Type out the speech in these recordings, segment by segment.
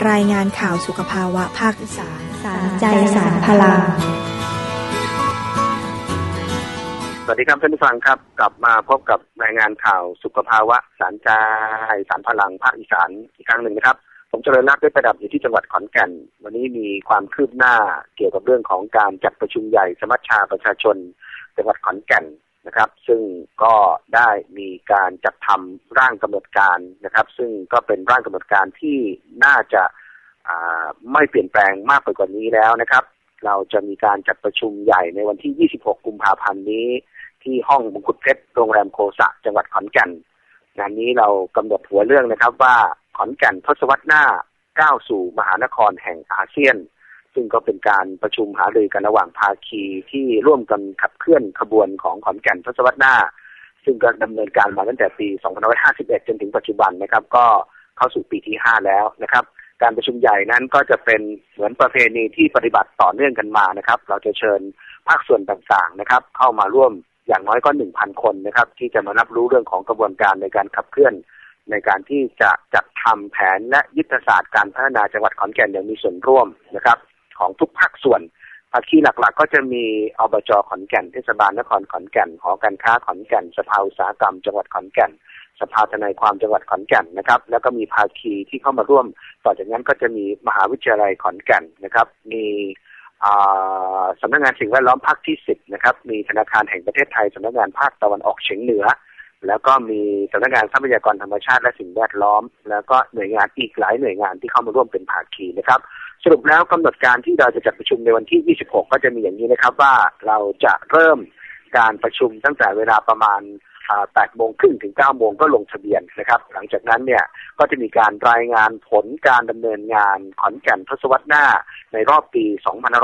รายงานข่าวสุขภาวะภาคอีสานสารใจสารพลังสวัสดีครับท่านผู้ฟังครับกลับมาพบกับรายงานข่าวสุขภาวะสารใจสารพลังภาคอีสานอีกครั้งหนึ่งนะครับผมเจริญรักได้ประดับอยู่ที่จังหวัดขอนแก่นวันนี้มีความคืบหน้าเกี่ยวกับเรื่องของการจัดประชุมใหญ่สมัชชาประชาชนจังหวัดขอนแก่นนะครับซึ่งก็ได้มีการจัดทำร่างกำหนดการนะครับซึ่งก็เป็นร่างกำหนดการที่น่าจะไม่เปลี่ยนแปลงมากไปกว่านี้แล้วนะครับเราจะมีการจัดประชุมใหญ่ในวันที่26กุมภาพันธ์นี้ที่ห้องมงกุฎเพชรโรงแรมโคสะจังหวัดขอนแก่นงานนี้เรากำหนดหัวเรื่องนะครับว่าขอนแก่นทศวรรษหน้าก้าวสู่มหานครแห่งอาเซียนซึ่งก็เป็นการประชุมหารือกันระหว่างภาคีที่ร่วมกันขับเคลื่อนขบวนของขอนแก่นทศวรรษหน้าซึ่งก็ดำเนินการมาตั้งแต่ปี2551จนถึงปัจจุบันนะครับก็เข้าสู่ปีที่5แล้วนะครับการประชุมใหญ่นั้นก็จะเป็นเหมือนประเพณีที่ปฏิบัติต่อเนื่องกันมานะครับเราจะเชิญภาคส่วนต่างๆนะครับเข้ามาร่วมอย่างน้อยก็ 1,000 คนนะครับที่จะมารับรู้เรื่องของกระบวนการในการขับเคลื่อนในการที่จะจัดทำแผนและยุทธศาสตร์การพัฒนาจังหวัดขอนแก่นอย่างมีส่วนร่วมนะครับของทุกภาคส่วนภาคีหลักๆก็จะมีอบจ.ขอนแก่นเทศบาลนครขอนแก่นหอการค้าขอนแก่นสภาอุตสาหกรรมจังหวัดขอนแก่นสภาทนายความจังหวัดขอนแก่นนะครับแล้วก็มีภาคีที่เข้ามาร่วมต่อจากนั้นก็จะมีมหาวิทยาลัยขอนแก่นนะครับมีสำนักงานสิ่งแวดล้อมภาคที่10นะครับมีธนาคารแห่งประเทศไทยสำนักงานภาคตะวันออกเฉียงเหนือแล้วก็มีสำนักงานทรัพยากรธรรมชาติและสิ่งแวดล้อมแล้วก็หน่วยงานอีกหลายหน่วยงานที่เข้ามาร่วมเป็นภาคีนะครับสรุปแล้วกำหนดการที่เราจะจัดประชุมในวันที่26ก็จะมีอย่างนี้นะครับว่าเราจะเริ่มการประชุมตั้งแต่เวลาประมาณ8:30 นถึง 9:00 นก็ลงทะเบียนนะครับหลังจากนั้นเนี่ยก็จะมีการรายงานผลการดำเนินงานขอนแก่นทศวรรษหน้าในรอบปี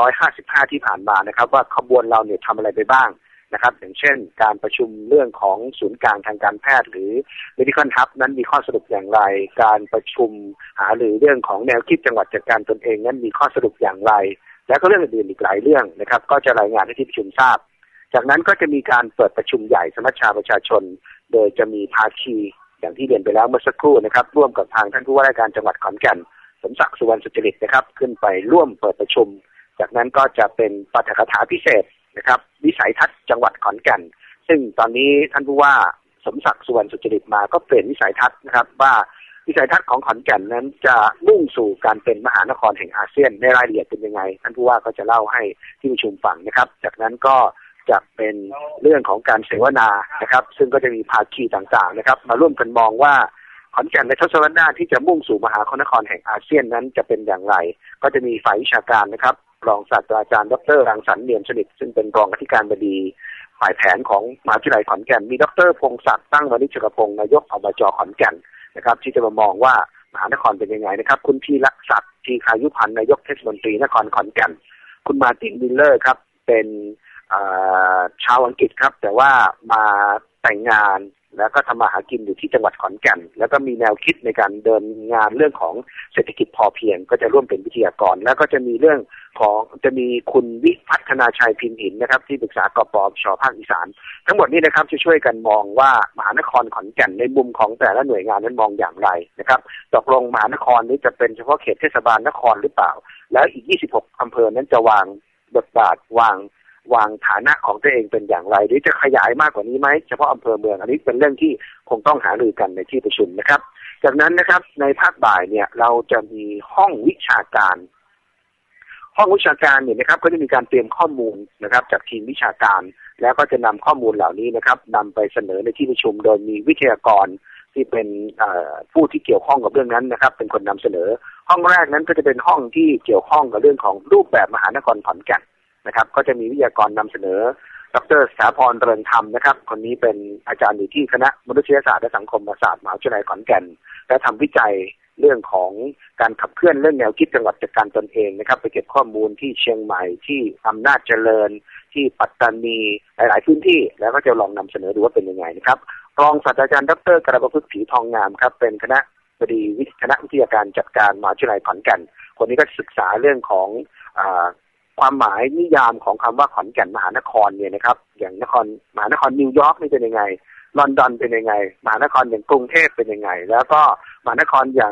2555ที่ผ่านมานะครับว่าขบวนเราเนี่ยทำอะไรไปบ้างนะครับอย่างเช่นการประชุมเรื่องของศูนย์กลางทางการแพทย์หรือ Medical Hub นั้นมีข้อสรุปอย่างไรการประชุมหารือเรื่องของแนวคิดจังหวัดจัดการตนเองนั้นมีข้อสรุปอย่างไรแล้วก็เรื่องอื่นๆอีกหลายเรื่องนะครับก็จะรายงานให้ที่ประชุมทราบจากนั้นก็จะมีการเปิดประชุมใหญ่สมัชชาประชาชนโดยจะมีภาคีอย่างที่เรียนไปแล้วเมื่อสักครู่นะครับร่วมกับทางท่านผู้ว่าราชการจังหวัดขอนแก่นสมศักดิ์สุวรรณสุจริตนะครับขึ้นไปร่วมเปิดประชุมจากนั้นก็จะเป็นปาฐกถาพิเศษนะครับวิสัยทัศน์จังหวัดขอนแก่นซึ่งตอนนี้ท่านผู้ว่าสมศักดิ์สุวรรณสุจริตมาก็เปลี่ยนวิสัยทัศน์นะครับว่าวิสัยทัศน์ของขอนแก่นนั้นจะมุ่งสู่การเป็นมหานครแห่งอาเซียนในรายละเอียดเป็นยังไงท่านผู้ว่าก็จะเล่าให้ที่ประชุมฟังนะครับจากนั้นก็จะเป็นเรื่องของการเสวนานะครับซึ่งก็จะมีภาคีต่างๆนะครับมาร่วมกันมองว่าขอนแก่นในทศวรรษหน้าที่จะมุ่งสู่มหานครแห่งอาเซียนนั้นจะเป็นอย่างไรก็จะมีฝ่ายวิชาการนะครับรองศาสตราจารย์ดร.รังสรรค์เนียมสนิทซึ่งเป็นรองอธิการบดีฝ่ายแผนของมหาวิทยาลัยขอนแก่นมีดร.พงศักดิ์ตั้งวณิชกพงศ์นายกอบจ.ขอนแก่นนะครับที่จะมามองว่ามหานครเป็นยังไงนะครับคุณธีรศักดิ์ทีคายุพันธ์นายกเทศมนตรีนครขอนแก่นคุณมาร์ตินมิลเลอร์ครับเป็นชาวอังกฤษครับแต่ว่ามาแต่งงานแล้วก็ทำมาหากินอยู่ที่จังหวัดขอนแก่นแล้วก็มีแนวคิดในการเดินงานเรื่องของเศรษฐกิจพอเพียงก็จะร่วมเป็นวิทยากรแล้วก็จะมีเรื่องของจะมีคุณวิพัฒนาชัยพิมพ์หินนะครับที่ปรึกษากปปช.ภาคอีสานทั้งหมดนี้นะครับจะช่วยกันมองว่ามหานครขอนแก่นในมุมของแต่ละหน่วยงานนั้นมองอย่างไรนะครับตกลงมหานครนี้จะเป็นเฉพาะเขตเทศบาลนครหรือเปล่าแล้วอีก26อำเภอนั้นจะวางบทบาทวางฐานะของตัวเองเป็นอย่างไรหรือจะขยายมากกว่านี้ไหมเฉพาะอำเภอเมืองอันนี้เป็นเรื่องที่คงต้องหารือกันในที่ประชุมนะครับจากนั้นนะครับในภาคบ่ายเนี่ยเราจะมีห้องวิชาการเนี่ยนะครับก็จะมีการเตรียมข้อมูลนะครับจากทีมวิชาการแล้วก็จะนำข้อมูลเหล่านี้นะครับนำไปเสนอในที่ประชุมโดยมีวิทยากรที่เป็นผู้ที่เกี่ยวข้องกับเรื่องนั้นนะครับเป็นคนนำเสนอห้องแรกนั้นก็จะเป็นห้องที่เกี่ยวข้องกับเรื่องของรูปแบบมหานครขอนแก่นนะครับก็จะมีวิทยากรนำเสนอดร.สถาพร เริงธรรมนะครับคนนี้เป็นอาจารย์อยู่ที่คณะมนุษยศาสตร์และสังคมศาสตร์มหาวิทยาลัยขอนแก่นและทำวิจัยเรื่องของการขับเคลื่อนเรื่องแนวคิดจังหวัดจัดการตนเองนะครับไปเก็บข้อมูลที่เชียงใหม่ที่อำนาจเจริญที่ปัตตานีหลายๆพื้นที่แล้วก็จะลองนำเสนอดูว่าเป็นยังไงนะครับรองศาสตราจารย์ดร.กระประพฤกษ์ศรีทองงามครับเป็นคณะบดีคณะวิทยาการจัดการมหาวิทยาลัยขอนแก่นคนนี้ก็ศึกษาเรื่องของความหมายนิยามของคำว่าขอนแก่นมหานครเนี่ยนะครับอย่างมหานครนิวยอร์กนี่เป็นยังไงลอนดอนเป็นยังไงมหานครอย่างกรุงเทพเป็นยังไงแล้วก็มหานครอย่าง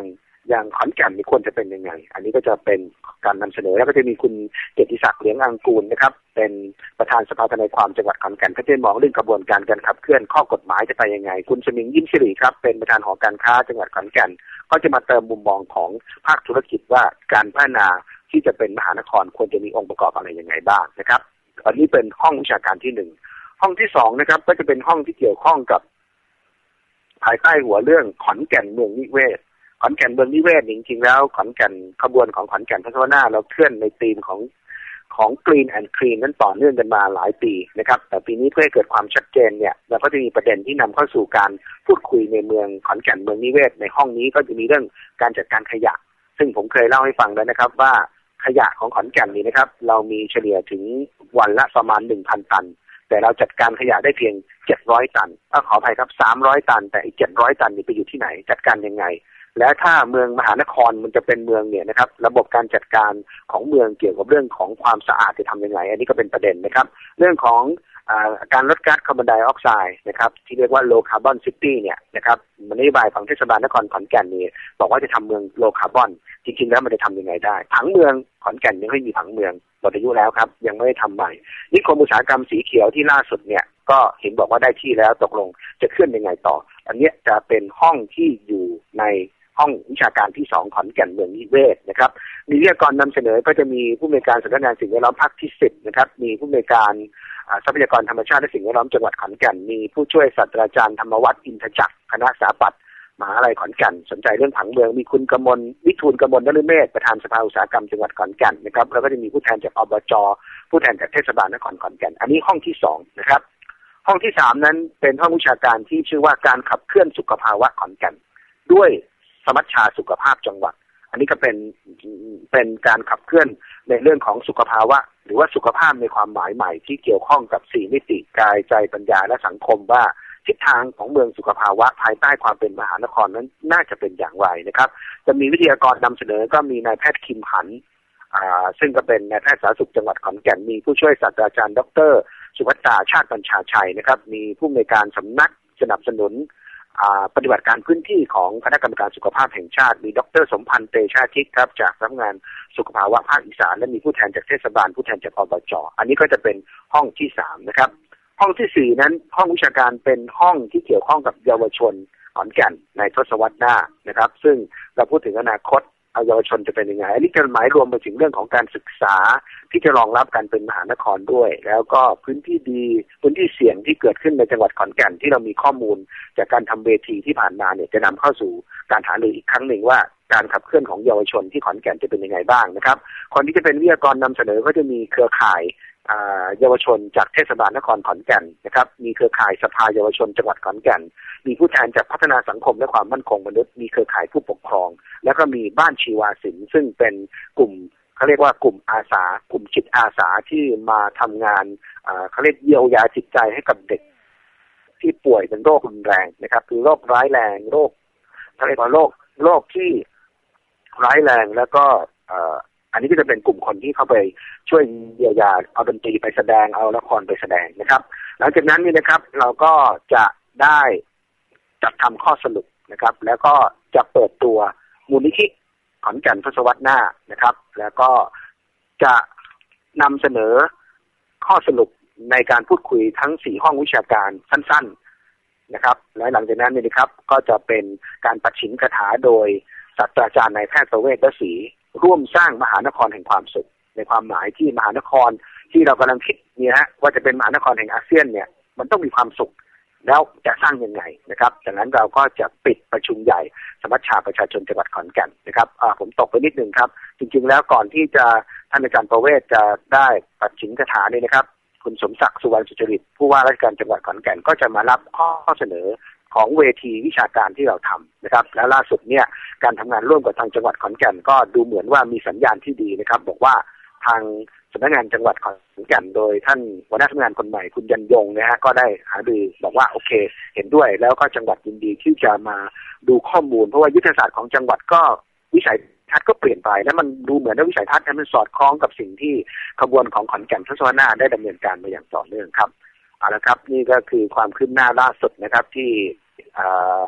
อย่างขอนแก่นนี่ควรจะเป็นยังไงอันนี้ก็จะเป็นการนำเสนอแล้วก็จะมีคุณเกียรติศักดิ์เหลียงอังกูลนะครับเป็นประธานสภาทนายความจังหวัดขอนแก่นก็จะมองเรื่องกระบวนการขับเคลื่อนข้อกฎหมายจะไปยังไงคุณสมิงยิ้มสิริครับเป็นประธานหอการค้าจังหวัดขอนแก่นก็จะมาเติมมุมมองของภาคธุรกิจว่าการพัฒนาที่จะเป็นมหานครควรจะมีองค์ประกอบอะไรยังไงบ้างนะครับอันนี้เป็นห้องวิชาการที่หนึ่งห้องที่สองนะครับก็จะเป็นห้องที่เกี่ยวข้องกับภายใต้หัวเรื่องขอนแก่นเมืองนิเวศขอนแก่นเมืองนิเวศจริงๆแล้วขอนแก่นขบวนของขอนแก่นพัฒนาเราเคลื่อนในธีมของ Green and Clean นั้นต่อเนื่องกันมาหลายปีนะครับแต่ปีนี้เพื่อให้เกิดความชัดเจนเนี่ยเราก็จะมีประเด็นที่นำเข้าสู่การพูดคุยในเมืองขอนแก่นเมืองนิเวศในห้องนี้ก็จะมีเรื่องการจัดการขยะซึ่งผมเคยเล่าให้ฟังแล้วนะครับว่าขยะของขอนแก่นนี้นะครับเรามีเฉลี่ยถึงวันละประมาณ 1,000 ตันแต่เราจัดการขยะได้เพียง700ตันขออภัยครับ300ตันแต่อีก700ตันนี่ไปอยู่ที่ไหนจัดการยังไงและถ้าเมืองมหานครมันจะเป็นเมืองเนี่ยนะครับระบบการจัดการของเมืองเกี่ยวกับเรื่องของความสะอาดจะทำยังไงอันนี้ก็เป็นประเด็นนะครับเรื่องของการลดก๊าซคาร์บอนไดออกไซด์นะครับที่เรียกว่า low carbon city เนี่ยนะครับนโยบายของเทศบาลนครขอนแก่นนี่บอกว่าจะทำเมือง low carbon จริงๆแล้วมันจะทำยังไงได้ผังเมืองขอนแก่นยังไม่มีผังเมืองหมดอายุแล้วครับยังไม่ได้ทำใหม่นิคมอุตสาหกรรมสีเขียวที่ล่าสุดเนี่ยก็เห็นบอกว่าได้ที่แล้วตกลงจะเคลื่อนยังไงต่ออันนี้จะเป็นห้องที่อยู่ในห้องวิชาการที่2ขอนแก่นเมืองนิเวศนะครับมีวิทยากรนำเสนอก็จะมีผู้อำนวยการสำนักงานสิ่งแวดล้อมภาคที่10นะครับมีผู้อำนวยการทรัพยากรธรรมชาติและสิ่งแวดล้อมจังหวัดขอนแก่นมีผู้ช่วยศาสตราจารย์ธรรมวัฒน์อินทจักรคณะสถาปัตย์มหาวิทยาลัยขอนแก่นสนใจเรื่องผังเมืองมีคุณกมลวิทูลกมลนฤเมศประธานสภาอุตสาหกรรมจังหวัดขอนแก่นนะครับแล้วก็จะมีผู้แทนจากอบจ.ผู้แทนจากเทศบาลนครขอนแก่นอันนี้ห้องที่2นะครับห้องที่3นั้นเป็นห้องวิชาการที่ชื่อว่าการขับเคลื่อนสุขภาวะขอนแก่นด้วยสมัชชาสุขภาพจังหวัดอันนี้ก็เป็นการขับเคลื่อนในเรื่องของสุขภาวะหรือว่าสุขภาพในความหมายใหม่ที่เกี่ยวข้องกับ4มิติกายใจปัญญาและสังคมว่าทิศทางของเมืองสุขภาวะภายใต้ความเป็นมหานครนั้นน่าจะเป็นอย่างไรนะครับจะมีวิทยากรนำเสนอก็มีนายแพทย์คิมหันซึ่งก็เป็นนายแพทย์สาธารณสุขจังหวัดขอนแก่นมีผู้ช่วยศาสตราจารย์ดร.สุภัตตาชาติบัญชาชัยนะครับมีผู้อำนวยการสำนักสนับสนุนปฏิบัติการพื้นที่ของคณะกรรมการสุขภาพแห่งชาติมีดร.สมพันธ์เตชาทิพย์ครับจากสำนักงานสุขภาวะภาคอีสานและมีผู้แทนจากเทศบาลผู้แทนจากอบจ.อันนี้ก็จะเป็นห้องที่3นะครับห้องที่4นั้นห้องวิชาการเป็นห้องที่เกี่ยวข้องกับเยาวชนขอนแก่นในทศวรรษหน้านะครับซึ่งเราพูดถึงอนาคตเยาวชนจะเป็นยังไงอันนี้จะหมายรวมไปถึงเรื่องของการศึกษาที่จะรองรับการเป็นมหานครด้วยแล้วก็พื้นที่ดีพื้นที่เสี่ยงที่เกิดขึ้นในจังหวัดขอนแก่นที่เรามีข้อมูลจากการทำเวทีที่ผ่านมาเนี่ยจะนำเข้าสู่การหารืออีกครั้งหนึ่งว่าการขับเคลื่อนของเยาวชนที่ขอนแก่นจะเป็นยังไงบ้างนะครับคนที่จะเป็นวิทยากรนำเสนอก็จะมีเครือข่ายเยาวชนจากเทศบาลนครขอนแก่นนะครับมีเครือข่ายสภาเยาวชนจังหวัดขอนแก่นมีผู้แทนจากพัฒนาสังคมและความมั่นคงมนุษย์มีเครือข่ายผู้ปกครองแล้วก็มีบ้านชีวาศิลป์ซึ่งเป็นกลุ่มเขาเรียกว่ากลุ่มอาสากลุ่มจิตอาสาที่มาทำงานเขาเรียกเยียวยาจิตใจให้กับเด็กที่ป่วยเป็นโรครุนแรงนะครับคือโรคร้ายแรงโรคเขาเรียกว่าโรคที่ร้ายแรงแล้วก็อันนี้ก็จะเป็นกลุ่มคนที่เข้าไปช่วยเยียวยาเอาดนตรีไปแสดงเอาละครไปแสดงนะครับหลังจากนั้นนี่นะครับเราก็จะได้จัดทำข้อสรุปนะครับแล้วก็จะเปิดตัวมูลนิธิขอนแก่นทศวรรษหน้านะครับแล้วก็จะนำเสนอข้อสรุปในการพูดคุยทั้ง4ห้องวิชาการสั้นๆนะครับและหลังจากนั้นนี่นะครับก็จะเป็นการปัดฉิมคาถาโดยศาสตราจารย์นายแพทย์ประเวศวสีร่วมสร้างมหานครแห่งความสุขในความหมายที่มหานครที่เรากำลังคิดเนี่ยฮะว่าจะเป็นมหานครแห่งอาเซียนเนี่ยมันต้องมีความสุขแล้วจะสร้างยังไงนะครับจากนั้นเราก็จะปิดประชุมใหญ่สมัชชาประชาชนจังหวัดขอนแก่นนะครับผมตกไปนิดนึงครับจริงๆแล้วก่อนที่จะท่านอาจารย์ประเวศจะได้ปัดฉิมคาถาเนี่ยนะครับคุณสมศักดิ์สุวรรณสุจริตผู้ว่าราชการจังหวัดขอนแก่นก็จะมารับข้อเสนอของเวทีวิชาการที่เราทำนะครับแล้วล่าสุดเนี่ยการทำงานร่วมกับทางจังหวัดขอนแก่นก็ดูเหมือนว่ามีสัญญาณที่ดีนะครับบอกว่าทางสำนักงานจังหวัดขอนแก่นโดยท่านหัวหน้าสำนักงานคนใหม่คุณยันยงนะฮะก็ได้หารือบอกว่าโอเคเห็นด้วยแล้วก็จังหวัดยินดีที่จะมาดูข้อมูลเพราะว่ายุทธศาสตร์ของจังหวัดก็วิสัยทัศน์ก็เปลี่ยนไปและมันดูเหมือนว่าวิสัยทัศน์นั้นมันสอดคล้องกับสิ่งที่ขบวนของขอนแก่นทศวรรษหน้าได้ดำเนินการมาอย่างต่อเนื่องครับเอาละครับนี่ก็คือความคืบหน้าล่าสุดนะครับที่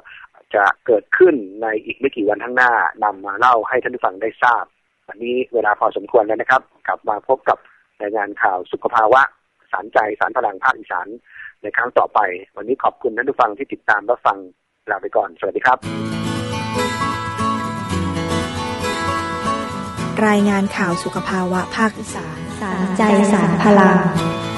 จะเกิดขึ้นในอีกไม่กี่วันข้างหน้านำมาเล่าให้ท่านผู้ฟังได้ทราบวันนี้เวลาพอสมควรแล้วนะครับกลับมาพบกับรายงานข่าวสุขภาวะสารใจสารพลังภาคอีสานในครั้งต่อไปวันนี้ขอบคุณท่านผู้ฟังที่ติดตามรับฟังลาไปก่อนสวัสดีครับรายงานข่าวสุขภาวะภาคอีสานสารใจสารพลัง